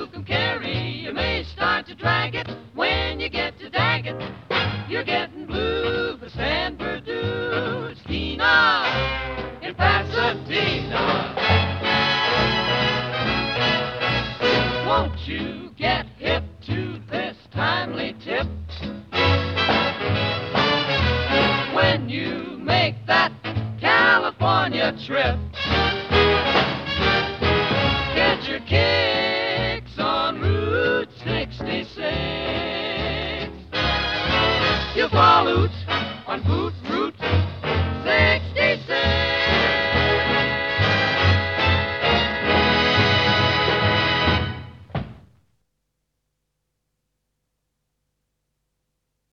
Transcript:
Skookum Carry, you may start to drag it. When you get to Daggett, you're getting blue for San Perdue. It's Tina in Pasadena. Won't you get hip to this timely tip? When you make that California trip, get your kicks on Route 66. You'll fall out on Boot